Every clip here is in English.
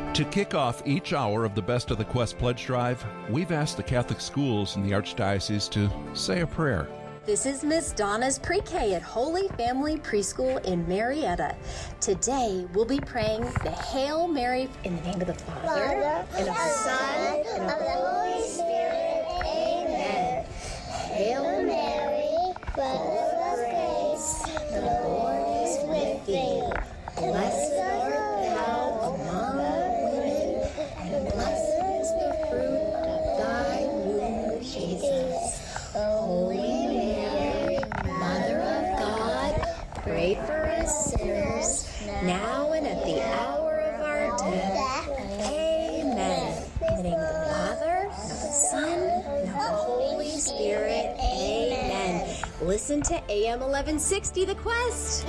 To kick off each hour of the Best of the Quest Pledge Drive, we've asked the Catholic schools in the Archdiocese to say a prayer. This is Miss Donna's Pre-K at Holy Family Preschool in Marietta. Today, we'll be praying the Hail Mary in the name of the Father, and of the Son, and of the Holy Spirit. Amen. Hail Mary, full of grace, the Lord is with thee. Blessed art thou among women, and blessed is the fruit of thy womb, Jesus. Holy Mary, Mother of God, pray for us sinners, now and at the hour of our death. Amen. In the name of the Father, and of the Son, and of the Holy Spirit. Amen. Listen to AM 1160, The Quest.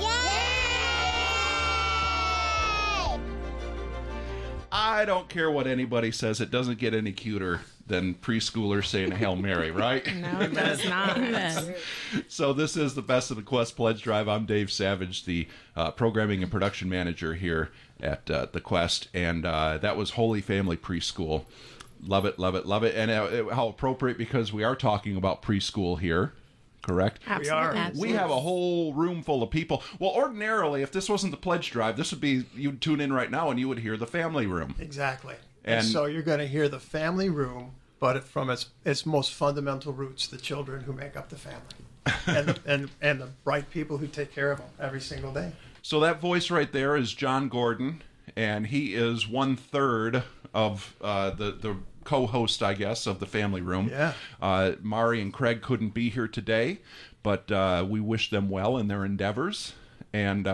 I don't care what anybody says. It doesn't get any cuter than preschoolers saying a Hail Mary, right? No, it does not. Amen. So this is the Best of the Quest Pledge Drive. I'm Dave Savage, the programming and production manager here at the Quest. And that was Holy Family Preschool. Love it, love it, love it. And how appropriate, because we are talking about preschool here. Correct? Absolutely. We have a whole room full of people. Well, ordinarily, if this wasn't the pledge drive, this would be, you'd tune in right now and you would hear the family room. Exactly. And so you're going to hear the family room, but from its most fundamental roots, the children who make up the family and the bright people who take care of them every single day. So that voice right there is John Gordon, and he is 1/3 of the co-host, I guess, of the family room. Yeah. Mari and Craig couldn't be here today, but we wish them well in their endeavors. And,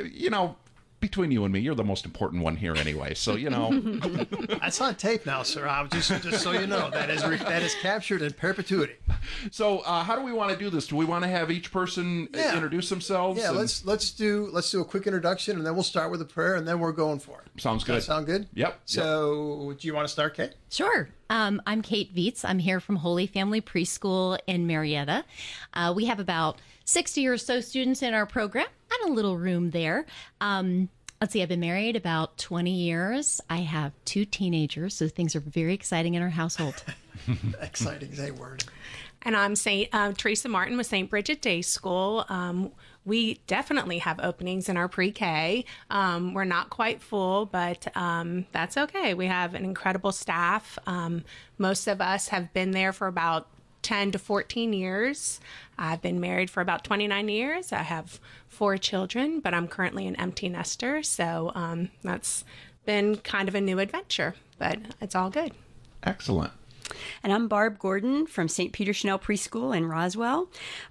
between you and me, you're the most important one here anyway. So, That's on tape now, sir. Just so you know, that is captured in perpetuity. So how do we want to do this? Do we want to have each person introduce themselves? Yeah, let's do a quick introduction, and then we'll start with a prayer, and then we're going for it. Sounds good. Does that sound good? Yep. So do you want to start, Kate? Sure. I'm Kate Vietz. I'm here from Holy Family Preschool in Marietta. We have about 60 or so students in our program and a little room there. Let's see, I've been married about 20 years. I have 2 teenagers, so things are very exciting in our household. Exciting is a word. And I'm Teresa Martin with St. Bridget Day School. We definitely have openings in our pre-K. We're not quite full, but that's okay. We have an incredible staff. Most of us have been there for about 10 to 14 years. I've been married for about 29 years. I have 4 children, but I'm currently an empty nester. So that's been kind of a new adventure, but it's all good. Excellent. And I'm Barb Gordon from St. Peter Chanel Preschool in Roswell.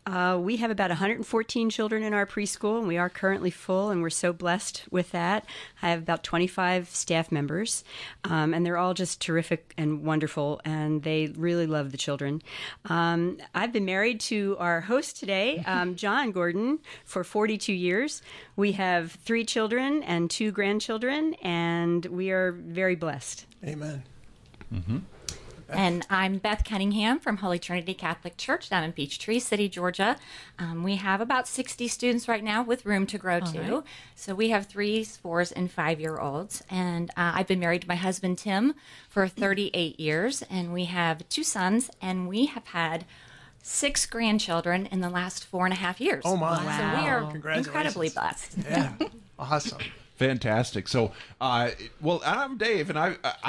We have about 114 children in our preschool, and we are currently full, and we're so blessed with that. I have about 25 staff members, and they're all just terrific and wonderful, and they really love the children. I've been married to our host today, John Gordon, for 42 years. We have 3 children and 2 grandchildren, and we are very blessed. Amen. Mm-hmm. And I'm Beth Cunningham from Holy Trinity Catholic Church down in Peachtree City, Georgia. We have about 60 students right now with room to grow to. Right. So we have 3s, 4s, and 5-year-olds. And I've been married to my husband, Tim, for 38 years. And we have 2 sons, and we have had 6 grandchildren in the last 4.5 years. Oh, my. So Wow. we are incredibly blessed. Yeah. Awesome. Fantastic. So, I'm Dave, and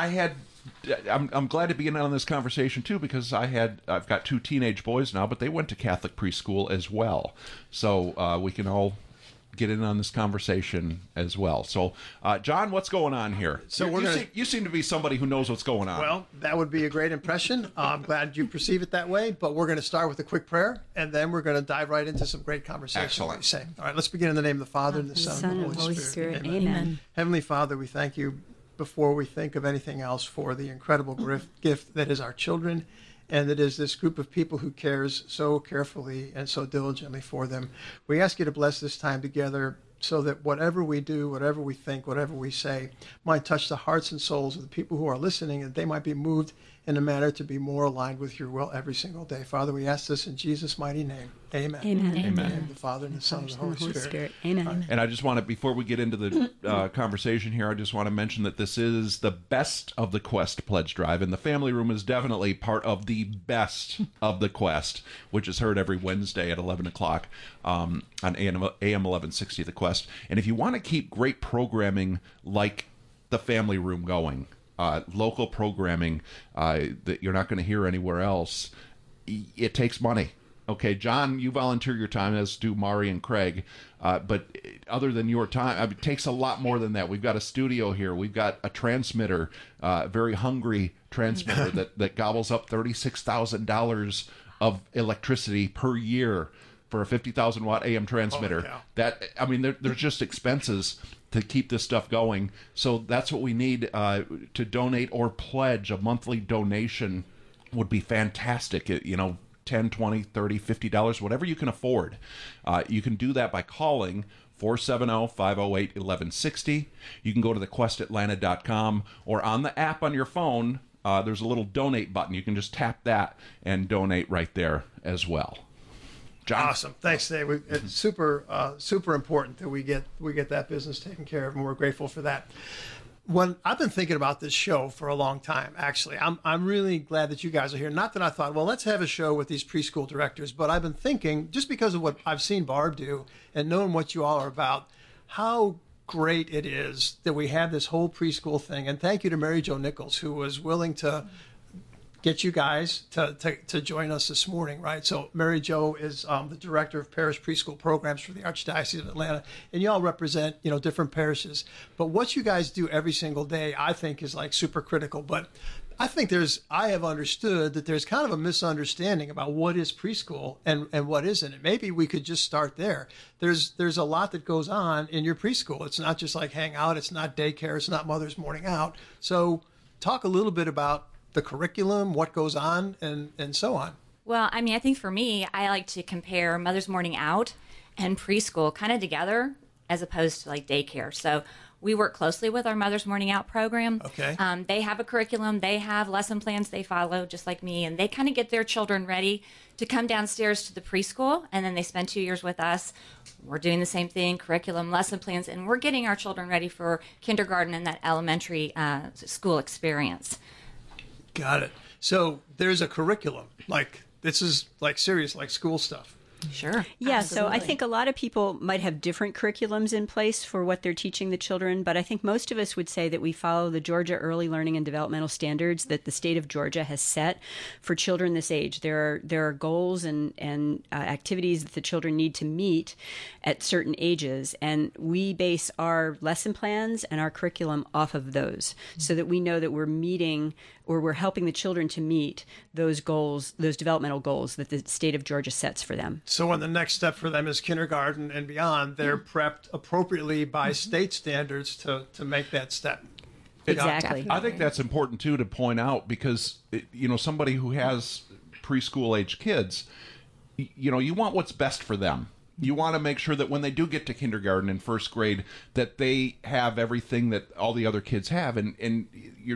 I'm glad to be in on this conversation too, because I've got 2 teenage boys now, but they went to Catholic preschool as well. So we can all get in on this conversation as well. So, John, what's going on here? So you seem to be somebody who knows what's going on. Well, that would be a great impression. I'm glad you perceive it that way, but we're going to start with a quick prayer, and then we're going to dive right into some great conversation. Excellent. Say. All right, let's begin in the name of the Father, and the Son, and the Holy Spirit. Amen. Heavenly Father, we thank you before we think of anything else for the incredible gift that is our children, and that is this group of people who cares so carefully and so diligently for them. We ask you to bless this time together so that whatever we do, whatever we think, whatever we say might touch the hearts and souls of the people who are listening, and they might be moved in a manner to be more aligned with your will every single day. Father, we ask this in Jesus' mighty name. Amen. Amen. In the name of the Father, and the Son, and the Holy Spirit. Amen. And I just want to, before we get into the conversation here, I just want to mention that this is the best of the Quest Pledge Drive, and the Family Room is definitely part of the best of the Quest, which is heard every Wednesday at 11 o'clock on AM 1160 The Quest. And if you want to keep great programming like the Family Room going, local programming that you're not going to hear anywhere else, it takes money. Okay, John, you volunteer your time, as do Mari and Craig. But other than your time, it takes a lot more than that. We've got a studio here. We've got a transmitter, very hungry transmitter that gobbles up $36,000 of electricity per year for a 50,000 watt AM transmitter. There's just expenses to keep this stuff going. So that's what we need to donate or pledge. A monthly donation would be fantastic. $10, $20, $30, $50, whatever you can afford. You can do that by calling 470-508-1160. You can go to thequestatlanta.com, or on the app on your phone, there's a little donate button. You can just tap that and donate right there as well. John? Awesome. Thanks, Dave. It's super important that we get that business taken care of, and we're grateful for that. When I've been thinking about this show for a long time, actually, I'm really glad that you guys are here. Not that I thought, well, let's have a show with these preschool directors, but I've been thinking, just because of what I've seen Barb do and knowing what you all are about, how great it is that we have this whole preschool thing. And thank you to Mary Jo Nichols, who was willing to get you guys to join us this morning, right? So Mary Jo is the director of parish preschool programs for the Archdiocese of Atlanta, and you all represent, different parishes. But what you guys do every single day, I think, is like super critical. But I think I have understood that there's kind of a misunderstanding about what is preschool and what isn't. And maybe we could just start there. There's a lot that goes on in your preschool. It's not just like hang out. It's not daycare. It's not Mother's Morning Out. So talk a little bit about the curriculum, what goes on, and so on. Well, I think for me, I like to compare Mother's Morning Out and preschool kind of together as opposed to like daycare. So we work closely with our Mother's Morning Out program. Okay. They have a curriculum. They have lesson plans they follow, just like me, and they kind of get their children ready to come downstairs to the preschool, and then they spend 2 years with us. We're doing the same thing, curriculum, lesson plans, and we're getting our children ready for kindergarten and that elementary school experience. Got it. So there's a curriculum. Like, this is like serious, like school stuff. Sure. Yeah, Absolutely. so I think a lot of people might have different curriculums in place for what they're teaching the children, but I think most of us would say that we follow the Georgia Early Learning and Developmental Standards that the state of Georgia has set for children this age. There are goals and activities that the children need to meet at certain ages, and we base our lesson plans and our curriculum off of those so that we know that we're meeting or we're helping the children to meet those goals, those developmental goals that the state of Georgia sets for them. So when the next step for them is kindergarten and beyond, they're prepped appropriately by state standards to make that step. Exactly. I think that's important, too, to point out because, somebody who has preschool-age kids, you want what's best for them. You want to make sure that when they do get to kindergarten and first grade, that they have everything that all the other kids have. And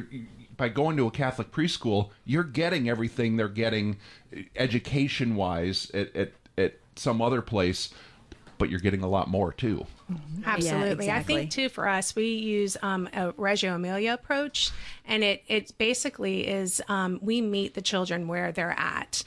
by going to a Catholic preschool, you're getting everything they're getting education-wise at some other place, but you're getting a lot more, too. Absolutely. Yeah, exactly. I think, too, for us, we use a Reggio Emilia approach, and it basically is we meet the children where they're at.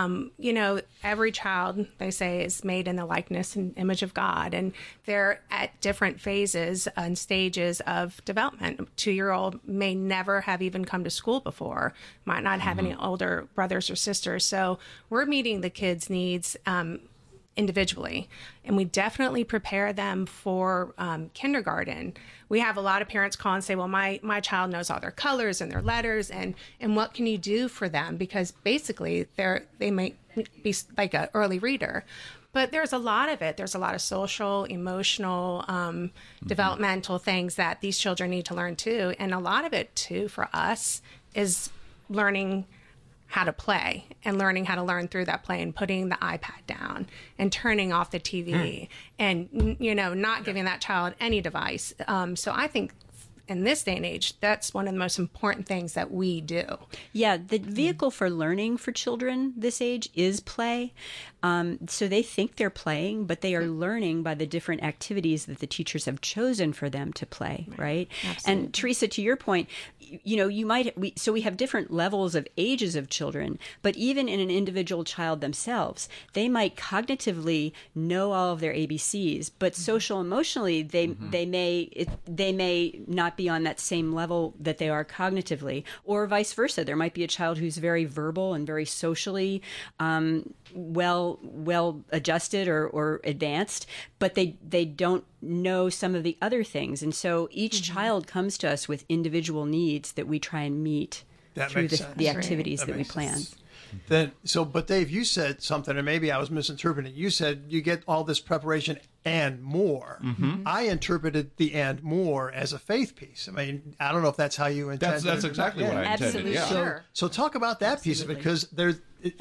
Every child, they say, is made in the likeness and image of God, and they're at different phases and stages of development. A 2-year-old may never have even come to school before, might not have any older brothers or sisters. So we're meeting the kids' needs individually, and we definitely prepare them for kindergarten. We have a lot of parents call and say, well, my child knows all their colors and their letters, and what can you do for them? Because basically they may be like an early reader. But there's a lot of it. There's a lot of social, emotional, developmental things that these children need to learn too. And a lot of it too for us is learning how to play and learning how to learn through that play and putting the iPad down and turning off the TV and, not giving that child any device. So I think in this day and age, that's one of the most important things that we do. Yeah, the vehicle for learning for children this age is play. So they think they're playing, but they are learning by the different activities that the teachers have chosen for them to play, right? Absolutely. And Teresa, to your point, we have different levels of ages of children, but even in an individual child themselves, they might cognitively know all of their ABCs, but social emotionally, they may not be on that same level that they are cognitively, or vice versa. There might be a child who's very verbal and very socially well adjusted or advanced, but they don't know some of the other things. And so each child comes to us with individual needs that we try and meet through the activities that we plan. But Dave, you said something, and maybe I was misinterpreting. You said you get all this preparation and more. I interpreted the "and more" as a faith piece. I mean, I don't know if that's how you intended. That's exactly what I intended. Absolutely. Yeah. Sure. So talk about that piece of it, because there's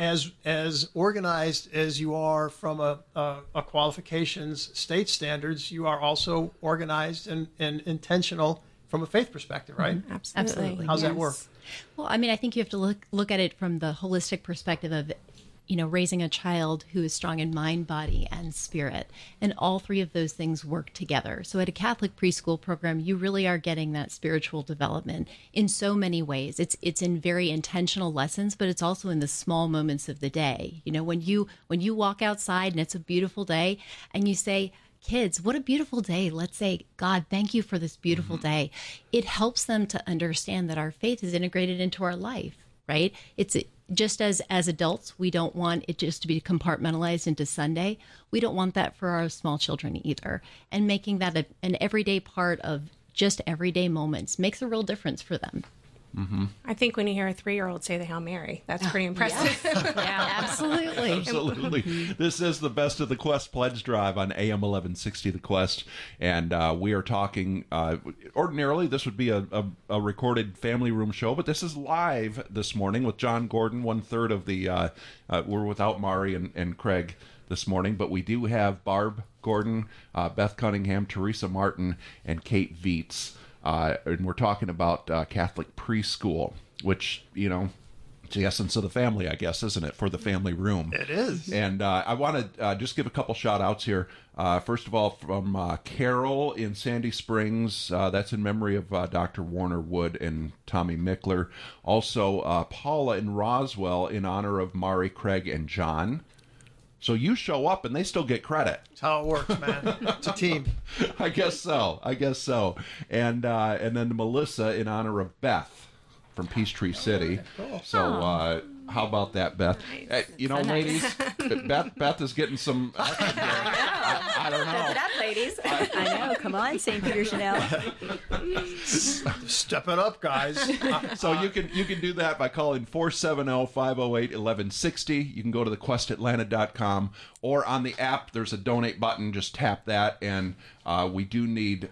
as organized as you are from a qualifications state standards, you are also organized and intentional from a faith perspective, right? Absolutely. How's that work? Well, I mean, I think you have to look at it from the holistic perspective of, raising a child who is strong in mind, body, and spirit. And all three of those things work together. So at a Catholic preschool program, you really are getting that spiritual development in so many ways. It's in very intentional lessons, but it's also in the small moments of the day. When you walk outside and it's a beautiful day and you say, "Kids, what a beautiful day." Let's say, "God, thank you for this beautiful day." It helps them to understand that our faith is integrated into our life, right? It's just as adults, we don't want it just to be compartmentalized into Sunday. We don't want that for our small children either. And making that an everyday part of just everyday moments makes a real difference for them. I think when you hear a 3-year-old say the Hail Mary, that's pretty impressive. Yeah, absolutely. Absolutely. This is the Best of the Quest Pledge Drive on AM 1160 The Quest. And we are talking, ordinarily this would be a recorded family room show, but this is live this morning with John Gordon, 1/3 of the, we're without Mari and Craig this morning, but we do have Barb Gordon, Beth Cunningham, Teresa Martin, and Kate Viets. And we're talking about Catholic preschool, which, it's the essence of the family, I guess, isn't it, for the family room? It is. And I want to just give a couple shout-outs here. First of all, from Carol in Sandy Springs. That's in memory of Dr. Warner Wood and Tommy Mickler. Also, Paula in Roswell in honor of Mari, Craig, and John. So you show up and they still get credit. That's how it works, man. It's a team. I guess so. And then Melissa in honor of Beth from Peachtree City. Cool. So how about that, Beth? Nice. Ladies, Beth is getting some. I don't know. It up, ladies. I know. Come on, St. Peter Chanel. Step it up, guys. So you can do that by calling 470-508-1160. You can go to thequestatlanta.com, or on the app there's a donate button. Just tap that, and we do need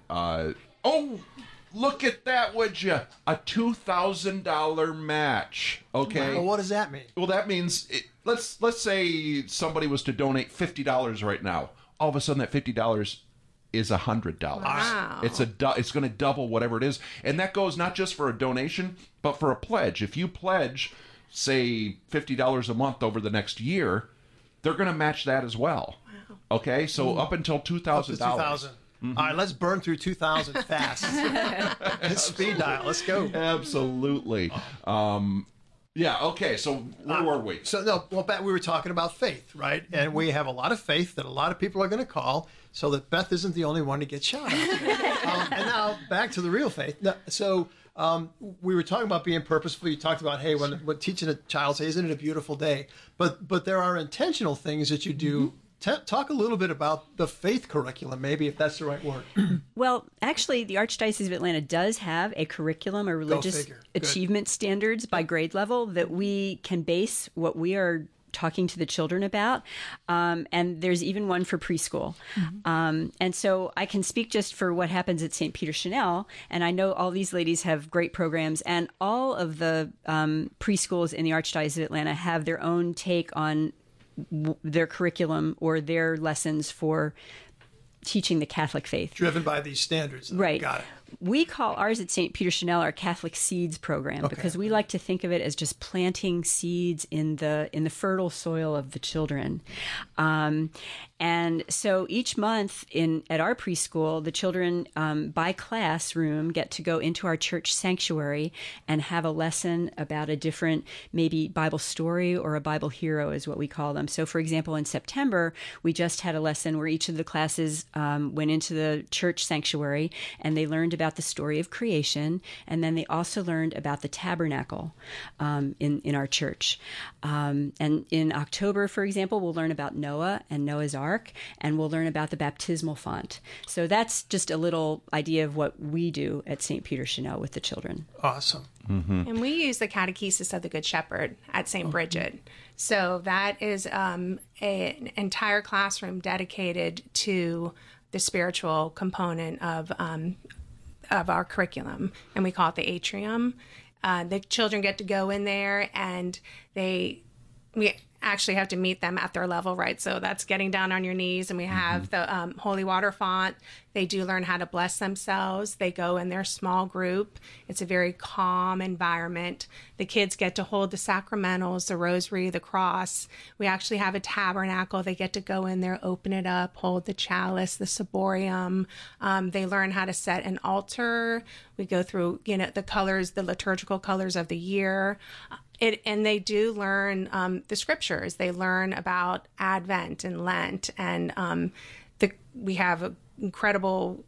look at that, would you? A $2,000 match. Okay. Well, what does that mean? Well, that means let's say somebody was to donate $50 right now. All of a sudden, that $50 is $100. Wow. It's going to double whatever it is, and that goes not just for a donation, but for a pledge. If you pledge, say, $50 a month over the next year, they're going to match that as well. Wow. Okay, so up until $2,000. All right, let's burn through 2,000 fast. Speed dial. Let's go. Absolutely. Yeah, okay, so where were we? We were talking about faith, right? And we have a lot of faith that a lot of people are going to call, so that Beth isn't the only one to get shot at. And now, back to the real faith. We were talking about being purposeful. You talked about, hey, when teaching a child, say, isn't it a beautiful day? But there are intentional things that you do. Talk a little bit about the faith curriculum, maybe, if that's the right word. Well, actually, the Archdiocese of Atlanta does have a curriculum, or religious achievement standards by grade level that we can base what we are talking to the children about. And there's even one for preschool. And so I can speak just for what happens at St. Peter Chanel. And I know all these ladies have great programs, and all of the preschools in the Archdiocese of Atlanta have their own take on their curriculum or their lessons for teaching the Catholic faith. Driven by these standards. Right. Got it. We call ours at St. Peter Chanel our Catholic Seeds program because we like to think of it as just planting seeds in the fertile soil of the children. And so each month at our preschool, the children by classroom get to go into our church sanctuary and have a lesson about a different maybe Bible story or a Bible hero is what we call them. So for example, in September, we just had a lesson where each of the classes went into the church sanctuary and they learned about the story of creation, and then they also learned about the tabernacle in our church. And in October, for example, we'll learn about Noah and Noah's Ark, and we'll learn about the baptismal font. So that's just a little idea of what we do at St. Peter Chanel with the children. Awesome. Mm-hmm. And we use the Catechesis of the Good Shepherd at St. Bridget. So that is an entire classroom dedicated to the spiritual component of our curriculum, and we call it the atrium. The children get to go in there, and we actually have to meet them at their level, right? So that's getting down on your knees, and we have the holy water font. They do learn how to bless themselves. They go in their small group. It's a very calm environment. The kids get to hold the sacramentals, the rosary, the cross. We actually have a tabernacle. They get to go in there, open it up, hold the chalice, the ciborium. They learn how to set an altar. We go through, the colors, the liturgical colors of the year. And they do learn the scriptures. They learn about Advent and Lent, and we have incredible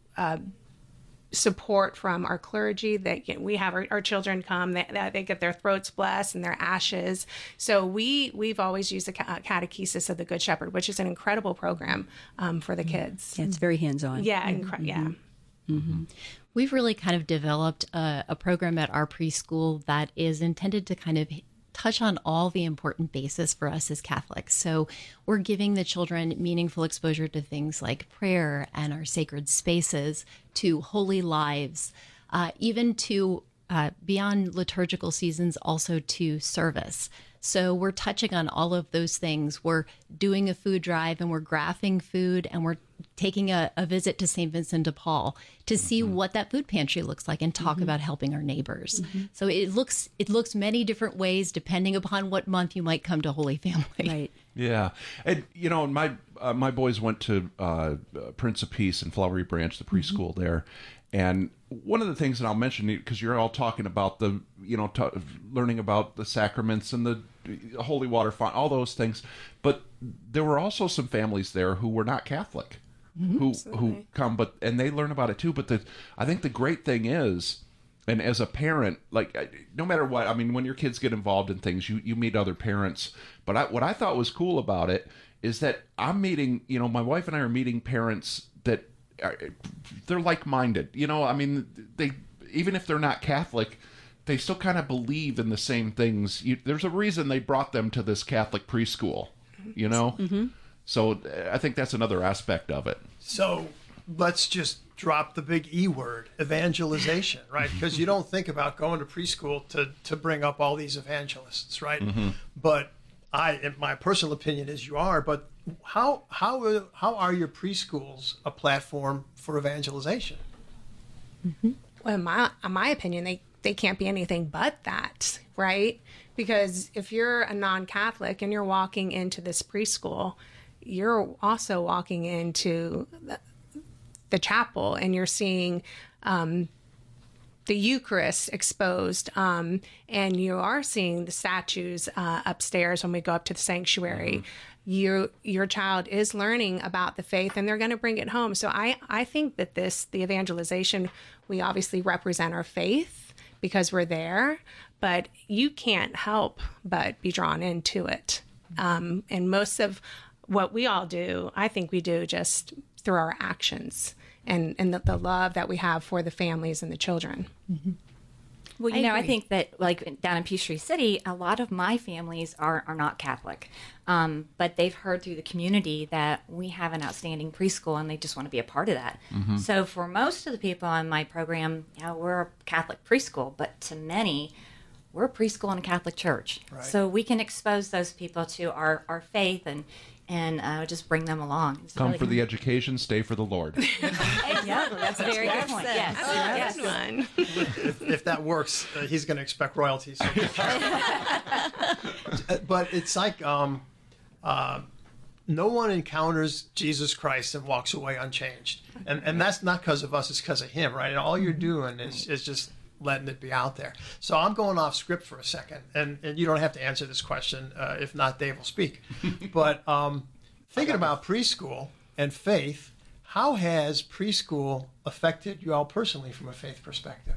support from our clergy. We have our children come. They get their throats blessed and their ashes. So we've always used the Catechesis of the Good Shepherd, which is an incredible program for the kids. Yeah, it's very hands-on. Yeah, yeah. Mm-hmm. We've really kind of developed a program at our preschool that is intended to kind of touch on all the important bases for us as Catholics. So we're giving the children meaningful exposure to things like prayer and our sacred spaces, to holy lives, even to beyond liturgical seasons, also to service. So we're touching on all of those things. We're doing a food drive, and we're graphing food, and we're taking a visit to St. Vincent de Paul to see what that food pantry looks like and talk about helping our neighbors. So it looks many different ways depending upon what month you might come to Holy Family. Right. Yeah, and my boys went to Prince of Peace in Flowery Branch, the preschool there, and one of the things that I'll mention, because you're all talking about the learning about the sacraments and the holy water font, all those things, but there were also some families there who were not Catholic, who come, and they learn about it too. But I think the great thing is, and as a parent, like, no matter what, I mean, when your kids get involved in things, you meet other parents. But what I thought was cool about it is that I'm meeting, my wife and I are meeting parents that they're like-minded. I mean, they, even if they're not Catholic, they still kind of believe in the same things. There's a reason they brought them to this Catholic preschool, So I think that's another aspect of it. So let's just drop the big E word, evangelization, right? Because you don't think about going to preschool to bring up all these evangelists, right? But in my personal opinion is you are, but how are your preschools a platform for evangelization? Well, in my opinion, they can't be anything but that, right? Because if you're a non-Catholic and you're walking into this preschool, you're also walking into the chapel, and you're seeing the Eucharist exposed, and you are seeing the statues upstairs when we go up to the sanctuary. Your child is learning about the faith, and they're going to bring it home. So I think that the evangelization, we obviously represent our faith because we're there, but you can't help but be drawn into it. And most of what we all do, I think we do just through our actions and the love that we have for the families and the children. Well, I think that, like, down in Peachtree City, a lot of my families are not Catholic, but they've heard through the community that we have an outstanding preschool, and they just want to be a part of that. So for most of the people in my program, we're a Catholic preschool, but to many, we're a preschool in a Catholic church. Right. So we can expose those people to our faith and and just bring them along. It's Come really for the education, stay for the Lord. Exactly. That's a very good point. Yes. That's Yes. fun. If that works, he's going to expect royalties. But it's like no one encounters Jesus Christ and walks away unchanged. And that's not because of us, it's because of him, right? And all you're doing is just letting it be out there. So I'm going off script for a second, and you don't have to answer this question. If not, Dave will speak. But thinking about preschool and faith, how has preschool affected you all personally from a faith perspective?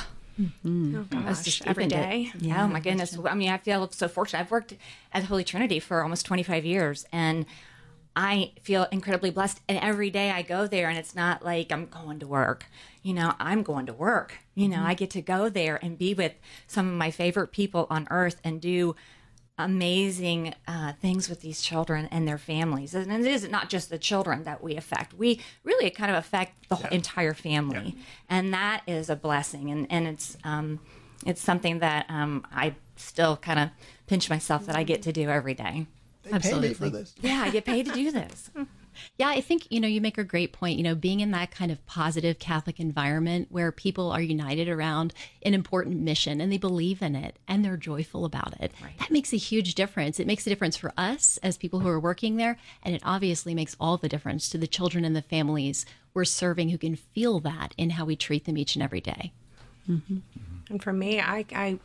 Oh That's gosh, just every deepened day. it. Yeah, oh my goodness. I mean, I feel so fortunate. I've worked at Holy Trinity for almost 25 years, and I feel incredibly blessed. And every day I go there, and it's not like I'm going to work. You know, I'm going to work. You know, I get to go there and be with some of my favorite people on earth and do amazing things with these children and their families. And it is not just the children that we affect. We really kind of affect the entire family. And that is a blessing. And it's something that I still kind of pinch myself that I get to do every day. They pay me for this. Yeah, I get paid to do this. Yeah, I think, you make a great point, being in that kind of positive Catholic environment where people are united around an important mission and they believe in it and they're joyful about it. Right. That makes a huge difference. It makes a difference for us as people who are working there. And it obviously makes all the difference to the children and the families we're serving who can feel that in how we treat them each and every day. Mm-hmm. And for me, I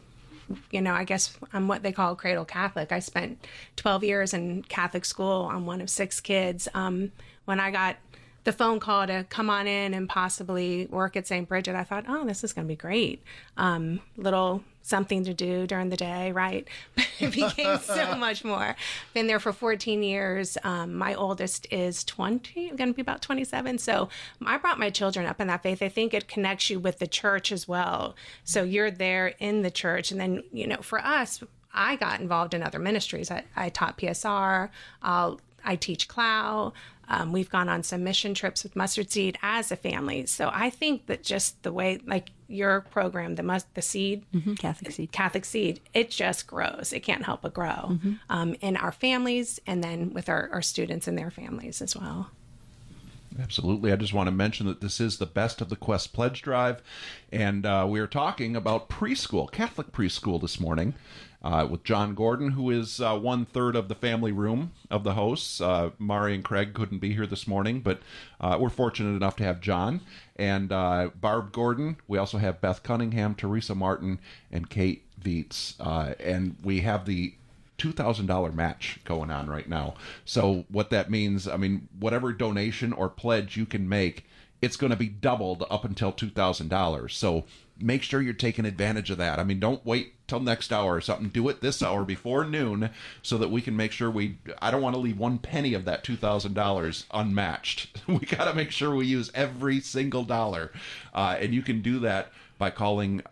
guess I'm what they call a cradle Catholic. I spent 12 years in Catholic school. I'm one of 6 kids. When I got the phone call to come on in and possibly work at St. Bridget, I thought, oh, this is going to be great. Little something to do during the day, right? But it became so much more. Been there for 14 years. My oldest is 20, going to be about 27. So I brought my children up in that faith. I think it connects you with the church as well. So you're there in the church. And then, for us, I got involved in other ministries. I taught PSR. I teach CLOW. We've gone on some mission trips with Mustard Seed as a family. So I think that just the way, like your program, the seed, Catholic Seed, it just grows. It can't help but grow in our families and then with our students and their families as well. Absolutely. I just want to mention that this is the Best of the Quest Pledge Drive, and we are talking about preschool, Catholic preschool this morning, with John Gordon, who is 1/3 of the family room of the hosts. Mari and Craig couldn't be here this morning, but we're fortunate enough to have John and Barb Gordon. We also have Beth Cunningham, Teresa Martin, and Kate Viets, and we have the $2,000 match going on right now. So what that means, I mean, whatever donation or pledge you can make, it's going to be doubled up until $2,000. So make sure you're taking advantage of that. I mean, don't wait till next hour or something. Do it this hour before noon so that we can make sure I don't want to leave one penny of that $2,000 unmatched. We got to make sure we use every single dollar. And you can do that by calling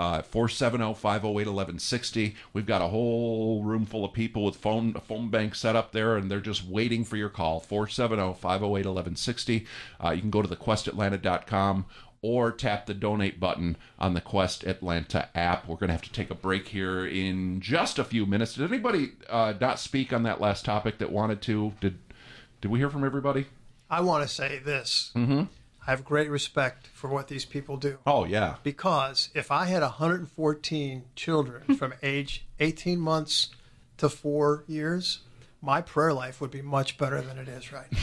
470-508-1160. We've got a whole room full of people with a phone bank set up there, and they're just waiting for your call, 470-508-1160. You can go to thequestatlanta.com or tap the donate button on the Quest Atlanta app. We're going to have to take a break here in just a few minutes. Did anybody not speak on that last topic that wanted to? Did we hear from everybody? I want to say this. Mm-hmm. I have great respect for what these people do. Oh, yeah. Because if I had 114 children from age 18 months to 4 years, my prayer life would be much better than it is right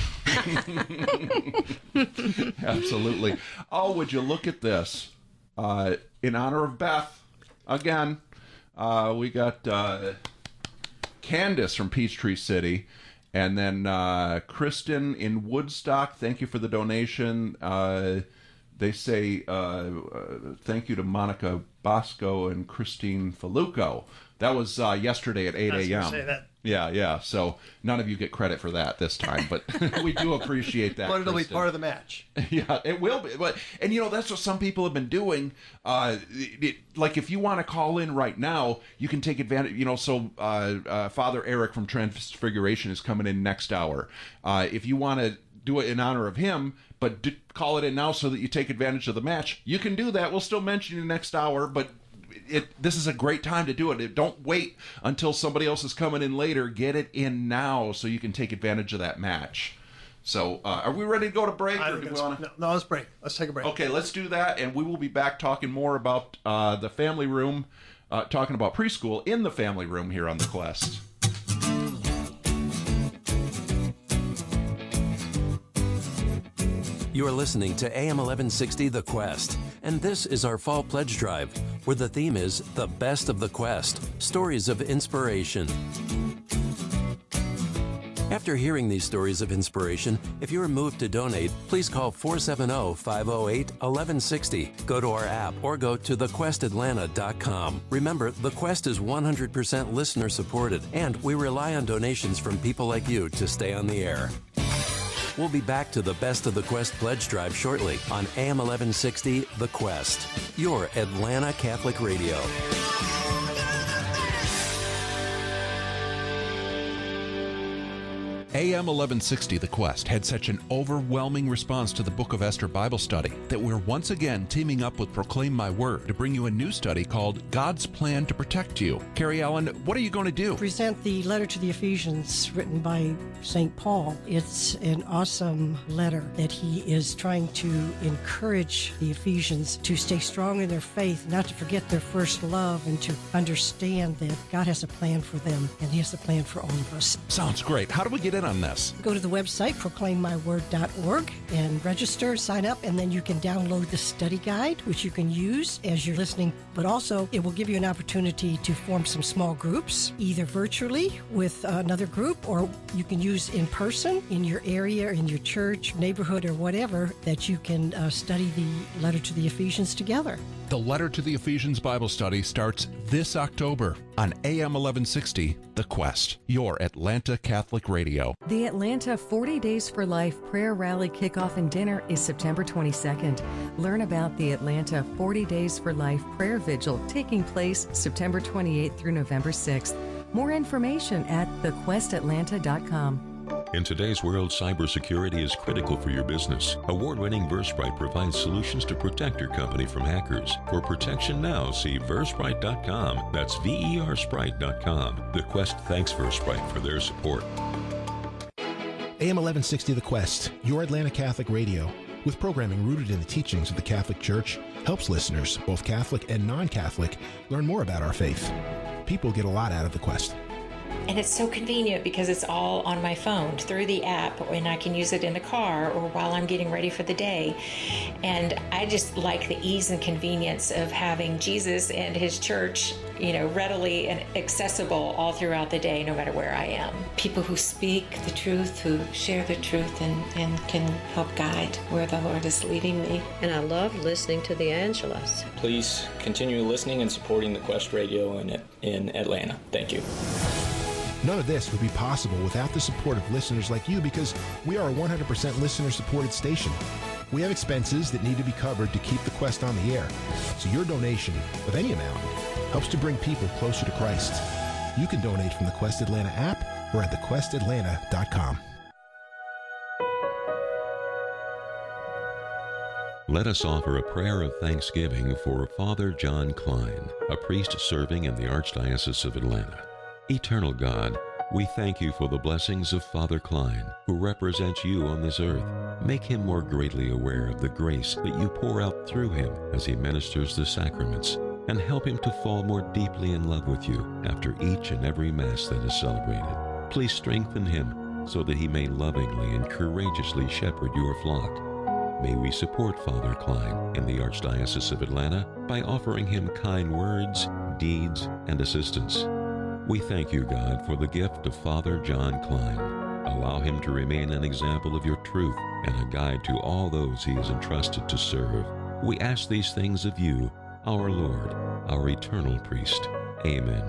now. Absolutely. Oh, would you look at this? In honor of Beth, again, we got Candace from Peachtree City. And then Kristen in Woodstock, thank you for the donation. They say thank you to Monica Bosco and Christine Faluco. That was yesterday at 8 a.m. I was going to say that. Yeah. So none of you get credit for that this time, but we do appreciate that. But it'll Kristen. be part of the match. Yeah, it will be. And that's what some people have been doing. Like if you want to call in right now, you can take advantage. So Father Eric from Transfiguration is coming in next hour. If you want to do it in honor of him, but call it in now so that you take advantage of the match, you can do that. We'll still mention you next hour, but this is a great time to do it. Don't wait until somebody else is coming in later. Get it in now so you can take advantage of that match. So, are we ready to go to break? Or do we wanna... No, let's break. Let's take a break. Okay, let's do that, and we will be back talking more about the family room, talking about preschool in the family room here on The Quest. You are listening to AM 1160 The Quest, and this is our Fall Pledge Drive, where the theme is The Best of the Quest, Stories of Inspiration. After hearing these stories of inspiration, if you are moved to donate, please call 470-508-1160. Go to our app or go to thequestatlanta.com. Remember, The Quest is 100% listener supported, and we rely on donations from people like you to stay on the air. We'll be back to the Best of the Quest Pledge Drive shortly on AM 1160 The Quest, your Atlanta Catholic Radio. AM 1160 The Quest had such an overwhelming response to the Book of Esther Bible study that we're once again teaming up with Proclaim My Word to bring you a new study called God's Plan to Protect You. Carrie Allen, what are you going to do? Present the letter to the Ephesians written by St. Paul. It's an awesome letter that he is trying to encourage the Ephesians to stay strong in their faith, not to forget their first love, and to understand that God has a plan for them, and he has a plan for all of us. Sounds great. How do we get in on this? Go to the website, proclaimmyword.org, and register, sign up, and then you can download the study guide, which you can use as you're listening. But also, it will give you an opportunity to form some small groups, either virtually with another group, or you can use in person in your area, in your church, neighborhood, or whatever, that you can study the letter to the Ephesians together. The Letter to the Ephesians Bible Study starts this October on AM 1160, The Quest, your Atlanta Catholic Radio. The Atlanta 40 Days for Life Prayer Rally Kickoff and Dinner is September 22nd. Learn about the Atlanta 40 Days for Life Prayer Vigil taking place September 28th through November 6th. More information at thequestatlanta.com. In today's world, cybersecurity is critical for your business. Award-winning Versprite provides solutions to protect your company from hackers. For protection now, see Versprite.com. That's VERsprite.com. The Quest thanks Versprite for their support. AM 1160 The Quest, your Atlanta Catholic Radio, with programming rooted in the teachings of the Catholic Church, helps listeners, both Catholic and non-Catholic, learn more about our faith. People get a lot out of The Quest. And it's so convenient because it's all on my phone through the app, and I can use it in the car or while I'm getting ready for the day. And I just like the ease and convenience of having Jesus and his church, readily and accessible all throughout the day, no matter where I am. People who speak the truth, who share the truth, and can help guide where the Lord is leading me. And I love listening to the Angelas. Please continue listening and supporting the Quest Radio in Atlanta. Thank you. None of this would be possible without the support of listeners like you, because we are a 100% listener-supported station. We have expenses that need to be covered to keep the Quest on the air, so your donation of any amount helps to bring people closer to Christ. You can donate from the Quest Atlanta app or at thequestatlanta.com. Let us offer a prayer of thanksgiving for Father John Klein, a priest serving in the Archdiocese of Atlanta. Eternal God, we thank you for the blessings of Father Klein, who represents you on this earth. Make him more greatly aware of the grace that you pour out through him as he ministers the sacraments, and help him to fall more deeply in love with you after each and every Mass that is celebrated. Please strengthen him so that he may lovingly and courageously shepherd your flock. May we support Father Klein in the Archdiocese of Atlanta by offering him kind words, deeds, and assistance. We thank you, God, for the gift of Father John Klein. Allow him to remain an example of your truth and a guide to all those he is entrusted to serve. We ask these things of you, our Lord, our eternal priest. Amen.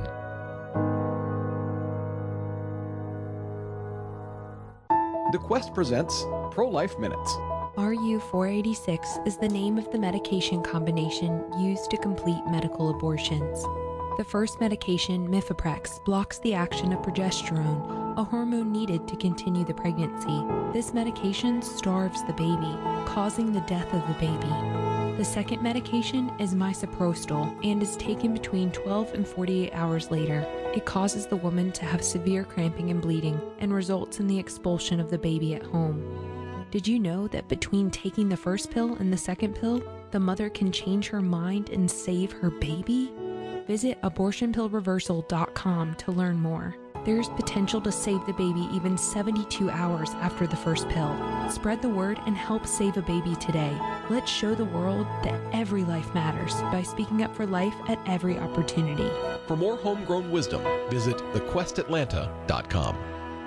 The Quest presents Pro-Life Minutes. RU486 is the name of the medication combination used to complete medical abortions. The first medication, Mifeprex, blocks the action of progesterone, a hormone needed to continue the pregnancy. This medication starves the baby, causing the death of the baby. The second medication is misoprostol and is taken between 12 and 48 hours later. It causes the woman to have severe cramping and bleeding and results in the expulsion of the baby at home. Did you know that between taking the first pill and the second pill, the mother can change her mind and save her baby? Visit abortionpillreversal.com to learn more. There's potential to save the baby even 72 hours after the first pill. Spread the word and help save a baby today. Let's show the world that every life matters by speaking up for life at every opportunity. For more homegrown wisdom, visit thequestatlanta.com.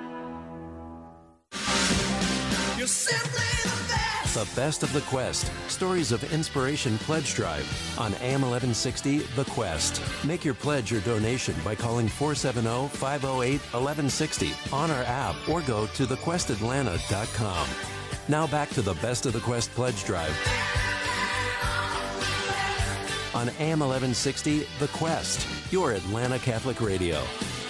You're simply the best of the Quest. Stories of Inspiration Pledge Drive on AM 1160 The Quest. Make your pledge or donation by calling 470-508-1160 on our app or go to thequestatlanta.com. Now back to the Best of the Quest Pledge Drive on AM 1160 The Quest, your Atlanta Catholic Radio.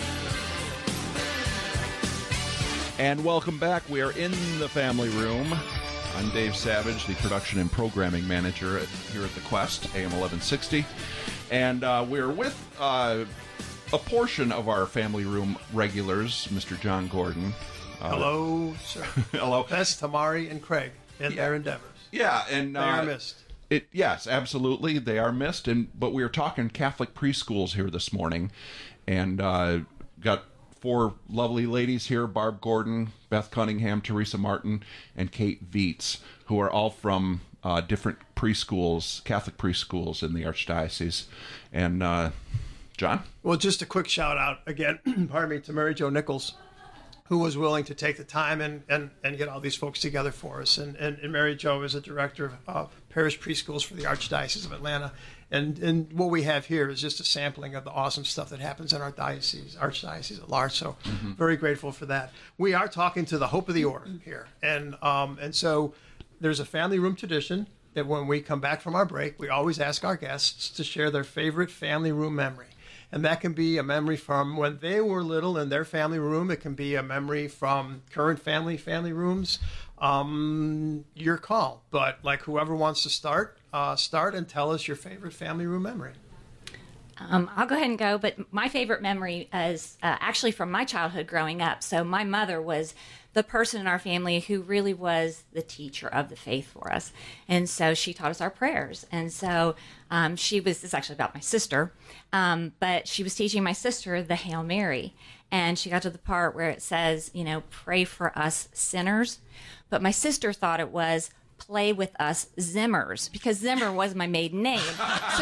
And welcome back. We are in the family room. I'm Dave Savage, the production and programming manager here at the Quest, AM 1160. And we're with a portion of our family room regulars, Mr. John Gordon. Hello, sir. Hello. That's Tamari and Craig in their endeavors. Yeah, and they are missed. Yes, absolutely, they are missed. But we were talking Catholic preschools here this morning, and got 4 lovely ladies here: Barb Gordon, Beth Cunningham, Teresa Martin, and Kate Viets, who are all from different preschools, Catholic preschools in the Archdiocese. And John? Well, just a quick shout out again, pardon me, to Mary Jo Nichols, who was willing to take the time and get all these folks together for us. And Mary Jo is a director of parish preschools for the Archdiocese of Atlanta. And what we have here is just a sampling of the awesome stuff that happens in our archdiocese at large. So very grateful for that. We are talking to the Hope of the Order here. And so there's a family room tradition that when we come back from our break, we always ask our guests to share their favorite family room memory. And that can be a memory from when they were little in their family room. It can be a memory from current family rooms. Your call. But like whoever wants to start and tell us your favorite family room memory. I'll go ahead and go, but my favorite memory is actually from my childhood growing up. So my mother was the person in our family who really was the teacher of the faith for us. And so she taught us our prayers. And so it's actually about my sister, but she was teaching my sister the Hail Mary. And she got to the part where it says, pray for us sinners. But my sister thought it was play with us Zimmers, because Zimmer was my maiden name. So